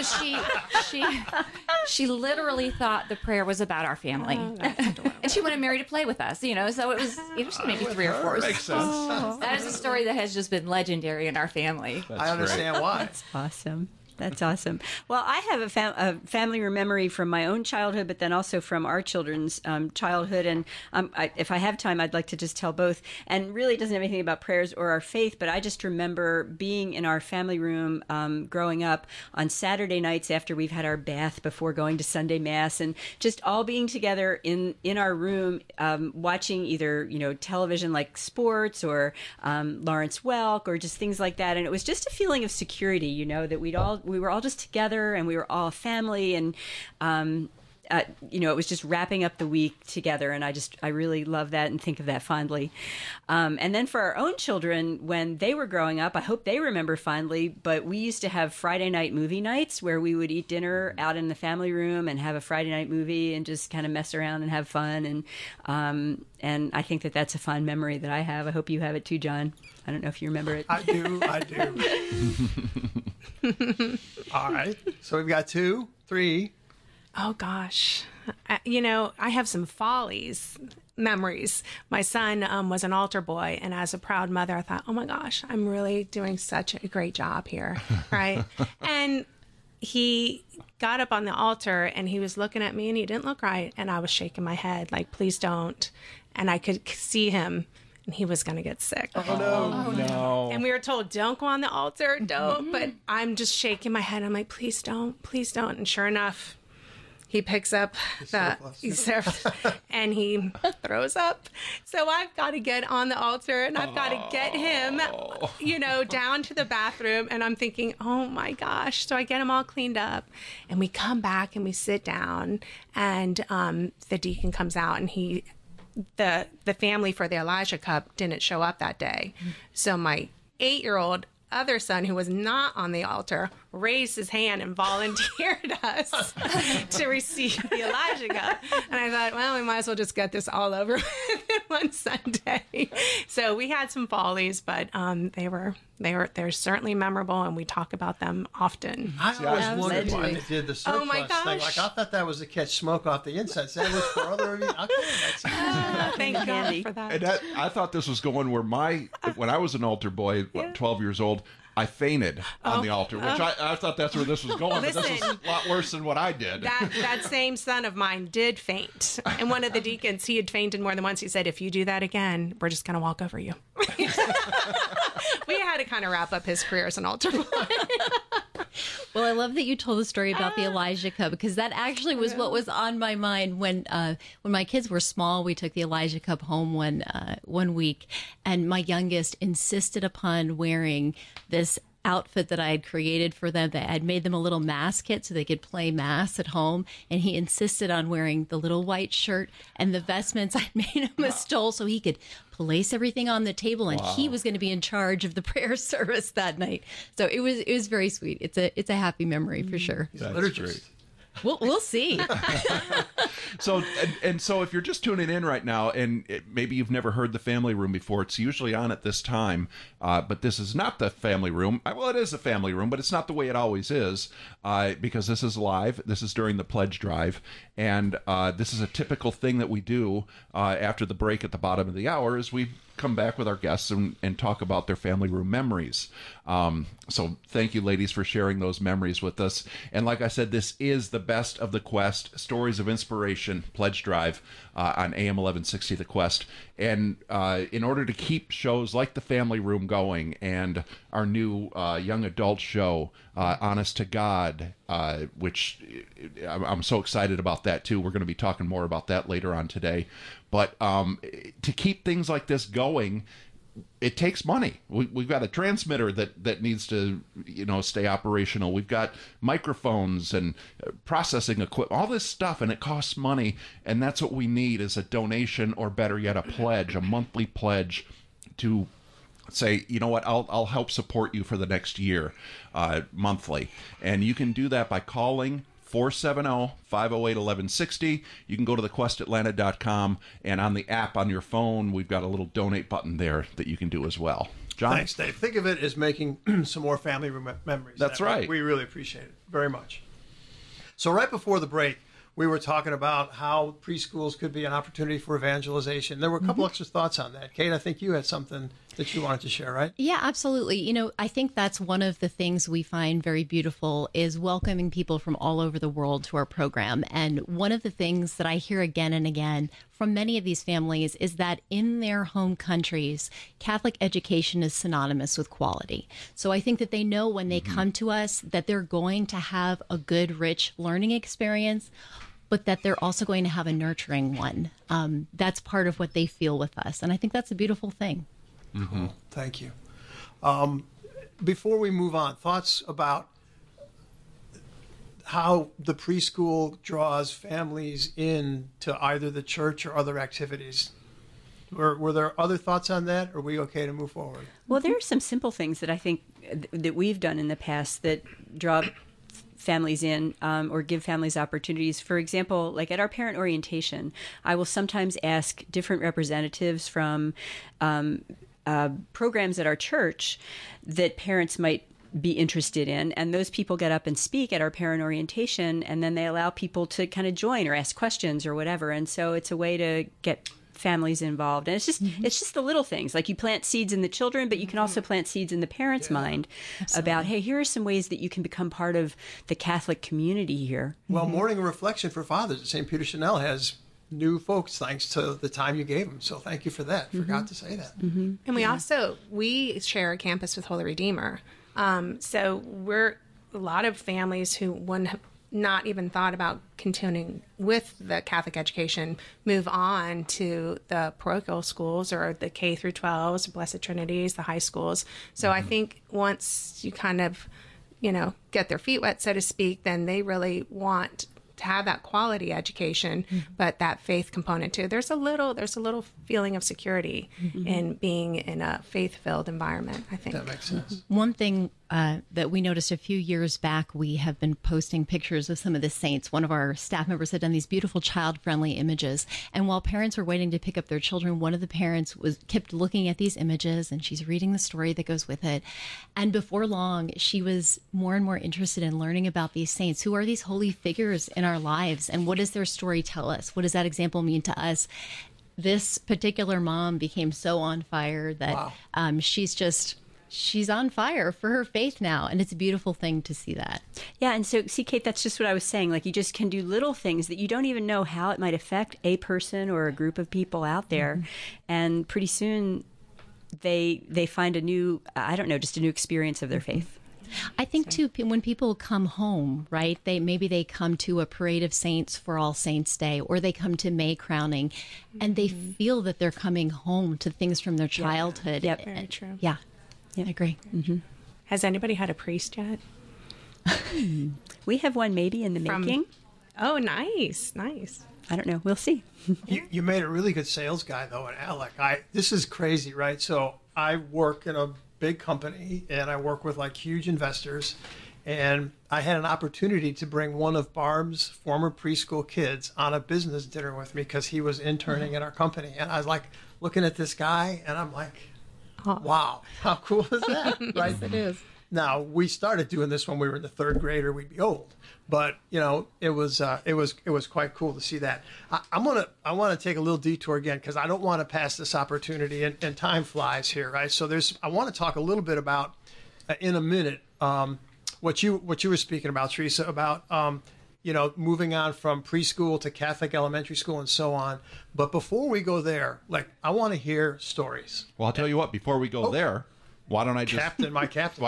she literally thought the prayer was about our family. And she wanted Mary to play with us, so it was maybe 3 or 4. Makes sense. That is a story that has just been legendary in our family. I understand why. That's awesome. That's awesome. Well, I have a family room memory from my own childhood, but then also from our children's childhood. And if I have time, I'd like to just tell both. And really, it doesn't have anything about prayers or our faith, but I just remember being in our family room growing up on Saturday nights after we've had our bath before going to Sunday Mass, and just all being together in our room, watching either television like sports or Lawrence Welk or just things like that. And it was just a feeling of security, that we were all just together and we were all a family, and it was just wrapping up the week together, and I really love that and think of that fondly. And then for our own children, when they were growing up, I hope they remember fondly, but we used to have Friday night movie nights where we would eat dinner out in the family room and have a Friday night movie and just kind of mess around and have fun. And I think that that's a fond memory that I have. I hope you have it too, John. I don't know if you remember it. I do. All right. So we've got 2, 3. Oh, gosh. I have some Follies memories. My son was an altar boy, and as a proud mother, I thought, oh, my gosh, I'm really doing such a great job here, right? And he got up on the altar, and he was looking at me, and he didn't look right, and I was shaking my head, like, please don't. And I could see him, and he was going to get sick. Oh, no. And we were told, don't go on the altar, don't. But I'm just shaking my head. I'm like, please don't. And sure enough, he picks up and he throws up. So I've got to get on the altar and I've got to get him, down to the bathroom. And I'm thinking, oh my gosh. So I get him all cleaned up and we come back and we sit down and the deacon comes out and the family for the Elijah Cup didn't show up that day. So my 8-year-old other son, who was not on the altar, raised his hand and volunteered us to receive the Elijah Cup. And I thought, well, we might as well just get this all over with in one Sunday. So we had some follies, but they're certainly memorable, and we talk about them often. I always wondered why they did the surplus my gosh. thing. Like, I thought that was to catch smoke off the incense. That was for other. Okay, thank God for that. And I thought this was going where when I was an altar boy, 12 years old, I fainted on the altar, which I thought that's where this was going. But this was a lot worse than what I did. That same son of mine did faint. And one of the deacons, he had fainted more than once. He said, if you do that again, we're just going to walk over you. We had to kind of wrap up his career as an altar boy. Well, I love that you told the story about the Elijah Cup, because that actually was what was on my mind when my kids were small. We took the Elijah Cup home one week, and my youngest insisted upon wearing this outfit that I had created for them. That I had made them a little mass kit so they could play mass at home, and he insisted on wearing the little white shirt and the vestments I'd made him a stole so he could place everything on the table, and he was going to be in charge of the prayer service that night. So it was very sweet. It's a happy memory for sure. That's great. We'll see. So if you're just tuning in right now, and maybe you've never heard the Family Room before, it's usually on at this time, but this is not the Family Room. Well, it is the Family Room, but it's not the way it always is, because this is live. This is during the pledge drive, and this is a typical thing that we do after the break at the bottom of the hour, is we come back with our guests and talk about their Family Room memories. So thank you, ladies, for sharing those memories with us. And like I said, this is the Best of the Quest, Stories of Inspiration Pledge Drive on AM 1160 The Quest. And in order to keep shows like the Family Room going, and our new young adult show, Honest to God, which I'm so excited about that too. We're going to be talking more about that later on today. But to keep things like this going, it takes money. We've got a transmitter that needs to, stay operational. We've got microphones and processing equipment, all this stuff, and it costs money. And that's what we need, is a donation, or better yet, a pledge, a monthly pledge to say, you know what, I'll help support you for the next year, monthly. And you can do that by calling 470-508-1160. You can go to thequestatlanta.com, and on the app on your phone, we've got a little donate button there that you can do as well. John? Thanks, Dave. Think of it as making some more family memories. That's right. We really appreciate it very much. So right before the break, we were talking about how preschools could be an opportunity for evangelization. There were a couple extra thoughts on that. Kate, I think you had something that you wanted to share, right? Yeah, absolutely. I think that's one of the things we find very beautiful, is welcoming people from all over the world to our program. And one of the things that I hear again and again from many of these families is that in their home countries, Catholic education is synonymous with quality. So I think that they know when they come to us that they're going to have a good, rich learning experience, but that they're also going to have a nurturing one. That's part of what they feel with us. And I think that's a beautiful thing. Cool. Thank you. Before we move on, thoughts about how the preschool draws families in to either the church or other activities. Were there other thoughts on that? Or are we okay to move forward? Well, there are some simple things that I think that we've done in the past that draw families in, or give families opportunities. For example, like at our parent orientation, I will sometimes ask different representatives from programs at our church that parents might be interested in, and those people get up and speak at our parent orientation, and then they allow people to kind of join or ask questions or whatever. And so it's a way to get families involved. And it's just the little things, like you plant seeds in the children, but you can also plant seeds in the parents' mind about, hey, here are some ways that you can become part of the Catholic community here. Well, Morning Reflection for Fathers at St. Peter Chanel has new folks thanks to the time you gave them. So thank you for that. Forgot to say that. And we share a campus with Holy Redeemer. So we're a lot of families who wouldn't not even thought about continuing with the Catholic education move on to the parochial schools or the K through 12s, Blessed Trinities, the high schools. So I think once you kind of, get their feet wet, so to speak, then they really want to have that quality education, but that faith component too. There's a little feeling of security in being in a faith-filled environment, I think. That makes sense. One thing that we noticed a few years back, we have been posting pictures of some of the saints. One of our staff members had done these beautiful child-friendly images. And while parents were waiting to pick up their children, one of the parents kept looking at these images, and she's reading the story that goes with it. And before long, she was more and more interested in learning about these saints. Who are these holy figures in our lives? And what does their story tell us? What does that example mean to us? This particular mom became so on fire that she's on fire for her faith now. And it's a beautiful thing to see that. Yeah. And so, see, Kate, that's just what I was saying. Like, you just can do little things that you don't even know how it might affect a person or a group of people out there. And pretty soon they find a new, just a new experience of their faith. I think too, when people come home, right? Maybe they come to a parade of saints for All Saints Day, or they come to May crowning, and they feel that they're coming home to things from their childhood. Yep. Very true. Yeah, I agree. Has anybody had a priest yet? We have one maybe in the making. Oh, nice. I don't know. We'll see. You made a really good sales guy, though, and Alec. This is crazy, right? So I work in a big company, and I work with like huge investors, and I had an opportunity to bring one of Barb's former preschool kids on a business dinner with me because he was interning at our company, and I was like looking at this guy, and I'm like, wow, how cool is that? Right? Yes, it is. Now, we started doing this when we were in the third grade, or we'd be old, but it was quite cool to see that. I want to take a little detour again because I don't want to pass this opportunity, and time flies here, right? So I want to talk a little bit about in a minute what you were speaking about, Teresa, about moving on from preschool to Catholic elementary school and so on. But before we go there, I want to hear stories. Well, I'll tell you what. Before we go there. Why don't I just my captain?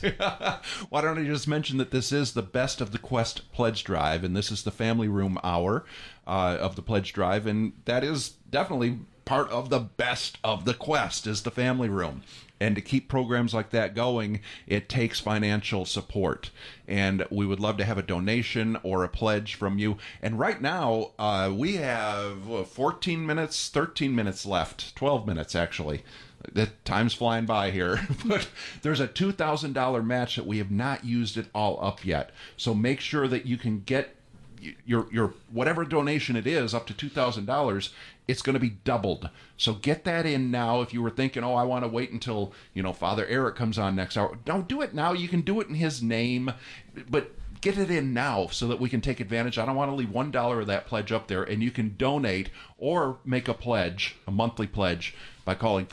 Why don't I just mention that this is the Best of the Quest pledge drive, and this is the family room hour of the pledge drive, and that is definitely part of the Best of the Quest is the family room. And to keep programs like that going, it takes financial support. And we would love to have a donation or a pledge from you. And right now, we have 13 minutes left, 12 minutes actually. The time's flying by here, but there's a $2,000 match that we have not used it all up yet. So make sure that you can get your whatever donation it is up to $2,000. It's going to be doubled. So get that in now. If you were thinking, I want to wait until Father Eric comes on next hour, don't do it now. You can do it in his name, but get it in now so that we can take advantage. I don't want to leave $1 of that pledge up there, and you can donate or make a pledge, a monthly pledge, by calling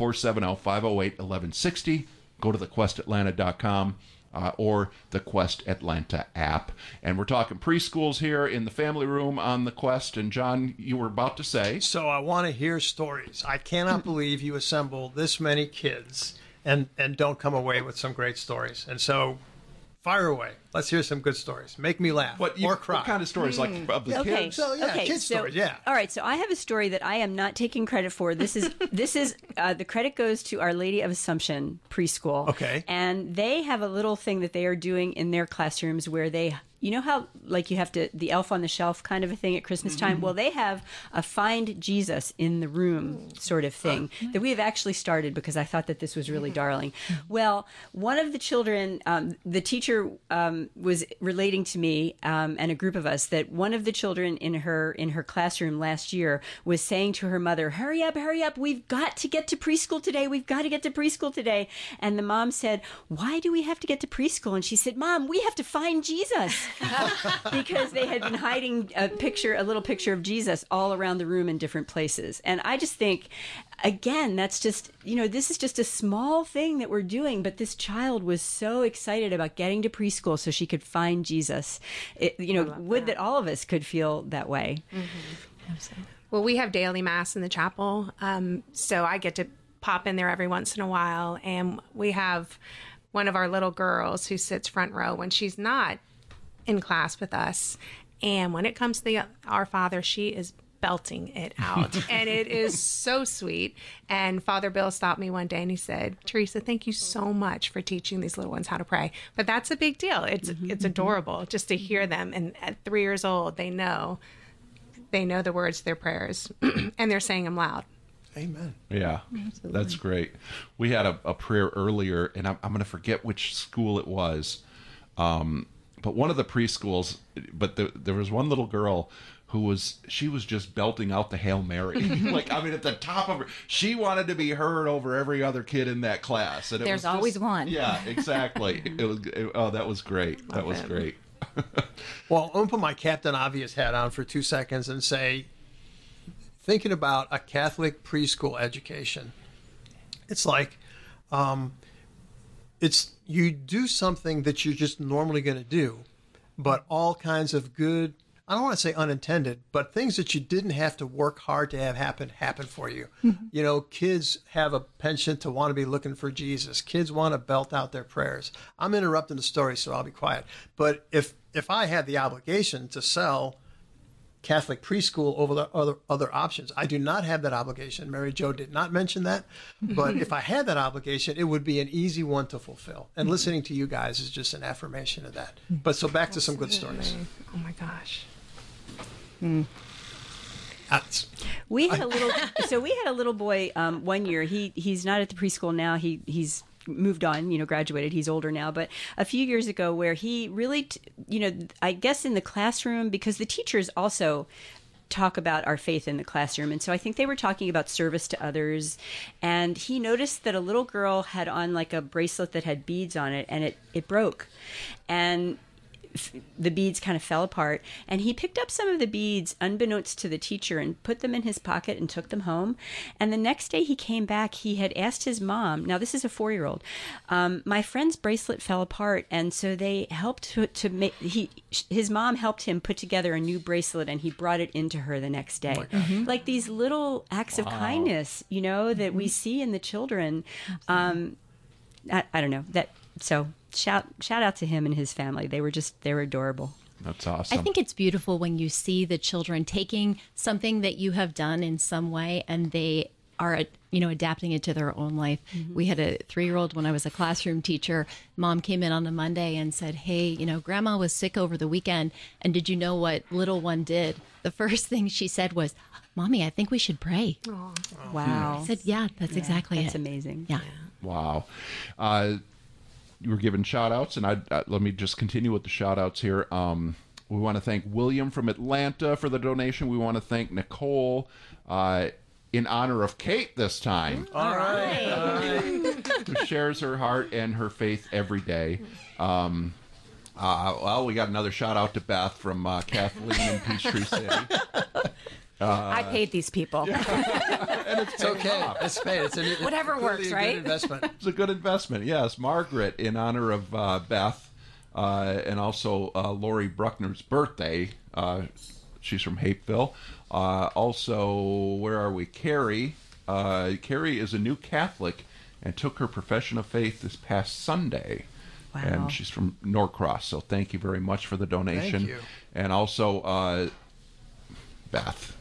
470-508-1160. Go to thequestatlanta.com or the Quest Atlanta app. And we're talking preschools here in the family room on the Quest. And John, you were about to say. So I want to hear stories. I cannot believe you assemble this many kids and don't come away with some great stories. And so fire away. Let's hear some good stories. Make me laugh or cry. What kind of stories? Like of the kids? So, kids stories, yeah. All right, so I have a story that I am not taking credit for. This is the credit goes to Our Lady of Assumption preschool. Okay. And they have a little thing that they are doing in their classrooms where they, how you have the elf on the shelf kind of a thing at Christmas time? Well, they have a Find Jesus in the Room sort of thing that we have actually started because I thought that this was really darling. Well, one of the children, the teacher was relating to me and a group of us that one of the children in her classroom last year was saying to her mother, hurry up, we've got to get to preschool today. And the mom said, why do we have to get to preschool? And she said, Mom, we have to find Jesus. Because they had been hiding a little picture of Jesus all around the room in different places. And I just think, again, that's just, this is just a small thing that we're doing, but this child was so excited about getting to preschool so she could find Jesus. Would that all of us could feel that way. Absolutely. Well, we have daily mass in the chapel, so I get to pop in there every once in a while, and we have one of our little girls who sits front row when she's not in class with us. And when it comes to the Our Father, she is belting it out. And it is so sweet. And Father Bill stopped me one day and he said, Teresa, thank you so much for teaching these little ones how to pray. But that's a big deal. It's adorable just to hear them. And at 3 years old, they know the words to their prayers and they're saying them loud. Amen. Yeah, absolutely. That's great. We had a prayer earlier, and I'm going to forget which school it was, but one of the preschools. But there was one little girl she was just belting out the Hail Mary, at the top of her. She wanted to be heard over every other kid in that class. And there's always one. Yeah, exactly. That was great. That was great. Well, I'm going to put my Captain Obvious hat on for 2 seconds and say, thinking about a Catholic preschool education, it's like you do something that you're just normally going to do, but all kinds of good, I don't want to say unintended, but things that you didn't have to work hard to have happen for you. Mm-hmm. Kids have a penchant to want to be looking for Jesus. Kids want to belt out their prayers. I'm interrupting the story, so I'll be quiet. But if I had the obligation to sell Catholic preschool over the other options, I do not have that obligation. Mary Jo did not mention that. But if I had that obligation, it would be an easy one to fulfill. And listening to you guys is just an affirmation of that. But so back to some good stories. Oh, my gosh. We had a little boy 1 year. He's not at the preschool now. He's moved on, graduated. He's older now. But a few years ago, where he really, I guess in the classroom, because the teachers also talk about our faith in the classroom, and so I think they were talking about service to others. And he noticed that a little girl had on like a bracelet that had beads on it, and it broke, and the beads kind of fell apart, and he picked up some of the beads unbeknownst to the teacher and put them in his pocket and took them home. And the next day he came back, he had asked his mom, now this is a 4-year-old, my friend's bracelet fell apart, and so they helped to make, his mom helped him put together a new bracelet, and he brought it into her the next day. Like these little acts of kindness, that we see in the children. I don't know, that, so shout out to him and his family. They were adorable. That's awesome. I think it's beautiful when you see the children taking something that you have done in some way and they are, adapting it to their own life. Mm-hmm. We had a 3-year-old when I was a classroom teacher. Mom came in on a Monday and said, hey, Grandma was sick over the weekend. And did you know what little one did? The first thing she said was, Mommy, I think we should pray. Aww. Wow. I said, yeah, that's exactly it. That's amazing. Yeah. Wow. You were given shout-outs, and let me just continue with the shout-outs here. We want to thank William from Atlanta for the donation. We want to thank Nicole in honor of Kate this time. All right. Who shares her heart and her faith every day. Well, we got another shout-out to Beth from Kathleen in Peachtree City. I paid these people. And it's okay. It's paid. It's whatever works, right? Good investment. It's a good investment. Yes, Margaret in honor of Beth, and also Lori Bruckner's birthday. She's from Hapeville. Also, where are we? Carrie. Carrie is a new Catholic and took her profession of faith this past Sunday. Wow. And she's from Norcross. So thank you very much for the donation. Thank you. And also Beth.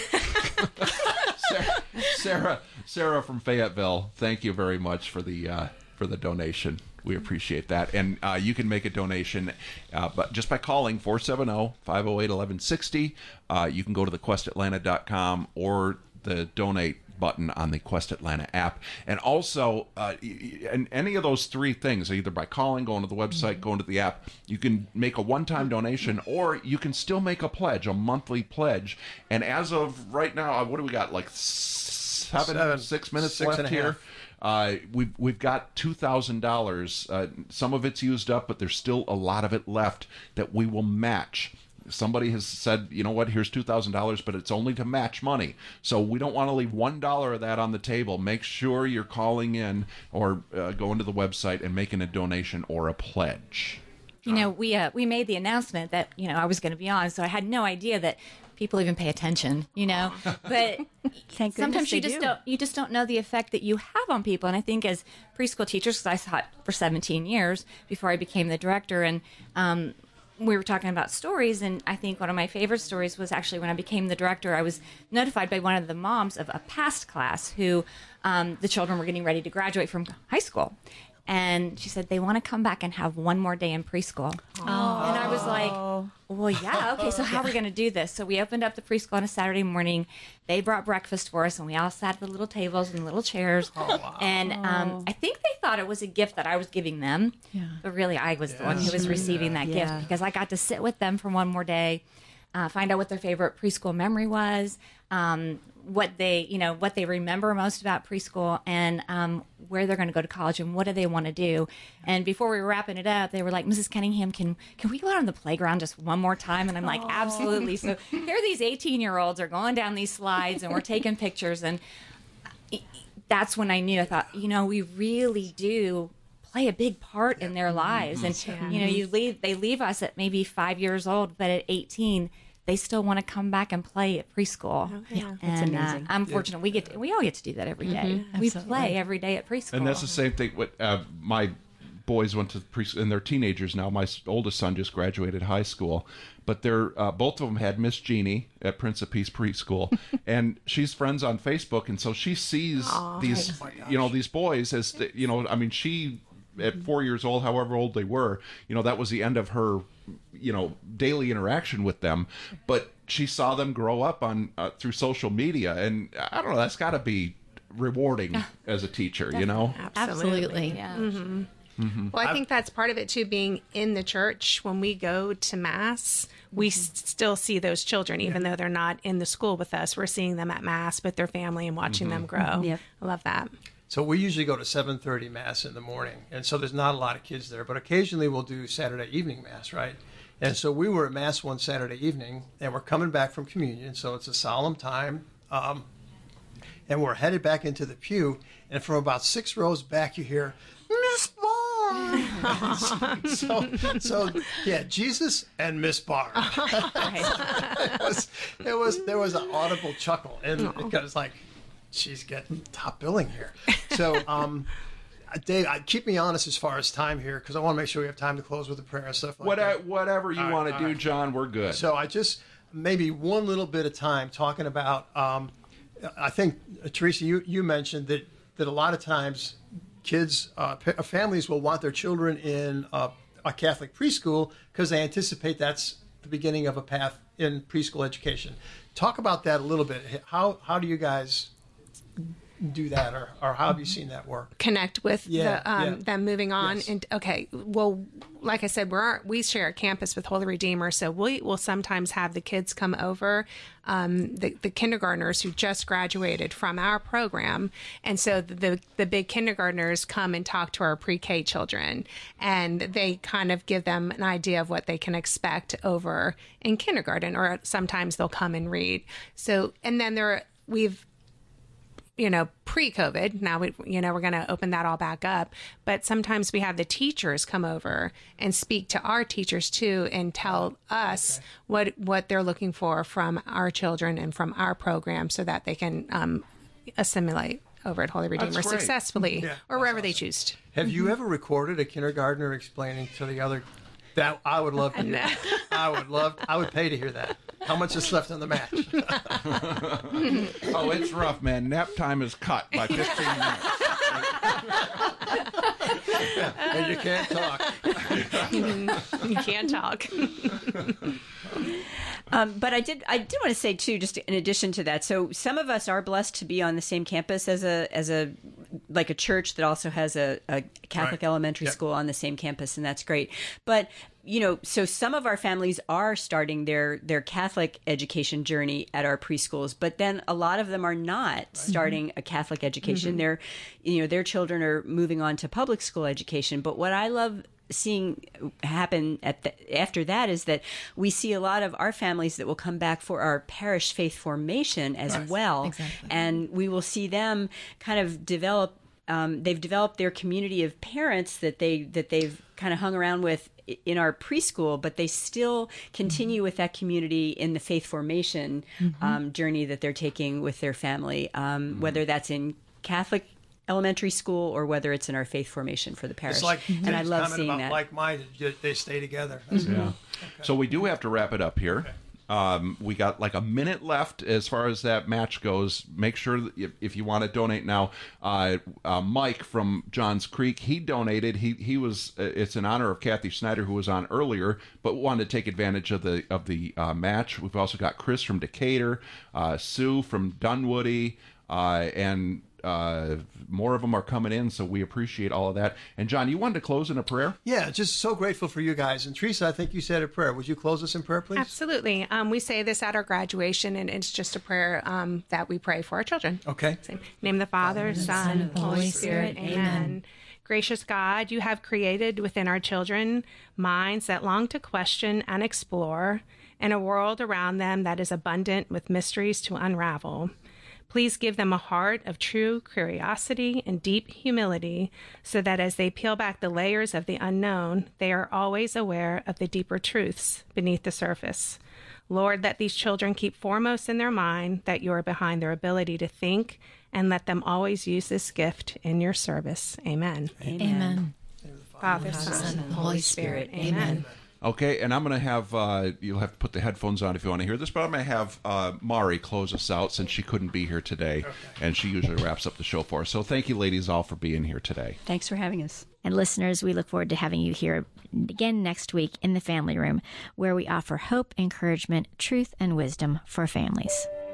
Sarah from Fayetteville, thank you very much for the donation. We appreciate that. And you can make a donation but just by calling 470-508-1160. You can go to thequestatlanta.com or the donate button on the Quest Atlanta app. And also, and any of those three things, either by calling, going to the website, going to the app, you can make a one-time donation, or you can still make a pledge, a monthly pledge. And as of right now, what do we got? Like 6 minutes left here. We've got $2,000. Some of it's used up, but there's still a lot of it left that we will match. Somebody has said, you know what, here's $2,000, but it's only to match money. So we don't want to leave $1 of that on the table. Make sure you're calling in or going to the website and making a donation or a pledge. We made the announcement that, I was going to be on, so I had no idea that people even pay attention, But sometimes you just don't know the effect that you have on people. And I think as preschool teachers, because I taught for 17 years before I became the director, and we were talking about stories, and I think one of my favorite stories was actually when I became the director. I was notified by one of the moms of a past class who the children were getting ready to graduate from high school. And she said, they want to come back and have one more day in preschool. Oh. And I was like, well, yeah, okay, so how are we going to do this? So we opened up the preschool on a Saturday morning. They brought breakfast for us, and we all sat at the little tables and little chairs. Oh, wow. And I think they thought it was a gift that I was giving them. Yeah. But really, I was the one who was receiving that gift, because I got to sit with them for one more day, find out what their favorite preschool memory was, what they remember most about preschool, and where they're going to go to college and what do they want to do. And before we were wrapping it up, they were like, Mrs. Cunningham, can we go out on the playground just one more time? And I'm like, absolutely. So here these 18-year-olds are going down these slides, and we're taking pictures. And that's when I knew, I thought, we really do play a big part in their lives. And, they leave us at maybe 5 years old, but at 18, they still want to come back and play at preschool. Okay. Yeah, that's amazing. I'm fortunate we all get to do that every day. We play every day at preschool. And that's the same thing. My boys went to preschool, and they're teenagers now. My oldest son just graduated high school, but they're both of them had Miss Jeannie at Prince of Peace Preschool, and she's friends on Facebook, and so she sees these these boys as she. At 4 years old, however old they were, that was the end of her, daily interaction with them. But she saw them grow up on through social media, and I don't know, that's got to be rewarding as a teacher, Absolutely. Yeah. Mm-hmm. Mm-hmm. Well, I think that's part of it too, being in the church. When we go to Mass, we still see those children, even though they're not in the school with us. We're seeing them at Mass with their family and watching them grow. Yep. I love that. So we usually go to 7:30 Mass in the morning, and so there's not a lot of kids there, but occasionally we'll do Saturday evening Mass, right? And so we were at Mass one Saturday evening, and we're coming back from communion, so it's a solemn time, and we're headed back into the pew, and from about 6 rows back you hear, Miss Barr! so yeah, Jesus and Miss Barr. There was an audible chuckle, and it was like, she's getting top billing here. So, Dave, keep me honest as far as time here, because I want to make sure we have time to close with a prayer and stuff like that. Whatever you want to do, John, we're good. So I just, maybe one little bit of time talking about, I think, Teresa, you mentioned that a lot of times kids, families will want their children in a Catholic preschool because they anticipate that's the beginning of a path in preschool education. Talk about that a little bit. How do you guys do that, or how have you seen that work? Connect with them moving on. Yes. And okay, well, like I said, we share a campus with Holy Redeemer, so we will sometimes have the kids come over, the kindergartners who just graduated from our program, and so the big kindergartners come and talk to our pre-K children, and they kind of give them an idea of what they can expect over in kindergarten, or sometimes they'll come and read. So, and then we've pre-COVID, now we're going to open that all back up. But sometimes we have the teachers come over and speak to our teachers too, and tell us what they're looking for from our children and from our program, so that they can assimilate over at Holy Redeemer successfully, or wherever they choose to. Have you ever recorded a kindergartner explaining to the other? That I would love to hear. I would pay to hear that. How much is left on the match? Oh, it's rough, man. Nap time is cut by 15 minutes. And you can't talk. You can't talk. But I did want to say too, just in addition to that, so some of us are blessed to be on the same campus as a church that also has a Catholic elementary school on the same campus, and that's great. But so some of our families are starting their Catholic education journey at our preschools, but then a lot of them are not starting a Catholic education. Mm-hmm. Their children are moving on to public school education. But what I love seeing happen after that is that we see a lot of our families that will come back for our parish faith formation as well. Exactly. And we will see them kind of develop. They've developed their community of parents that they've kind of hung around with in our preschool, but they still continue with that community in the faith formation journey that they're taking with their family, whether that's in Catholic elementary school or whether it's in our faith formation for the parish. It's like and I love seeing about that. Like-minded, they stay together. Yeah. So we do have to wrap it up here. We got like a minute left as far as that match goes. Make sure that if you want to donate now, Mike from Johns Creek, he donated. He was. It's in honor of Kathy Snyder, who was on earlier, but wanted to take advantage of the match. We've also got Chris from Decatur, Sue from Dunwoody, and more of them are coming in, so we appreciate all of that. And John, you wanted to close in a prayer? Yeah, just so grateful for you guys. And Teresa, I think you said a prayer. Would you close us in prayer, please? Absolutely. We say this at our graduation, and it's just a prayer that we pray for our children. Okay. Same. Name of the Father, Son, and Holy Spirit. Amen. Gracious God, you have created within our children minds that long to question and explore, and a world around them that is abundant with mysteries to unravel. Please give them a heart of true curiosity and deep humility, so that as they peel back the layers of the unknown, they are always aware of the deeper truths beneath the surface. Lord, let these children keep foremost in their mind that you are behind their ability to think, and let them always use this gift in your service. Amen. Amen. Father, Son, and Holy Spirit. Amen. Okay, and I'm going to have, you'll have to put the headphones on if you want to hear this, but I'm going to have Mari close us out since she couldn't be here today, and she usually wraps up the show for us. So thank you, ladies, all for being here today. Thanks for having us. And listeners, we look forward to having you here again next week in the Family Room, where we offer hope, encouragement, truth, and wisdom for families.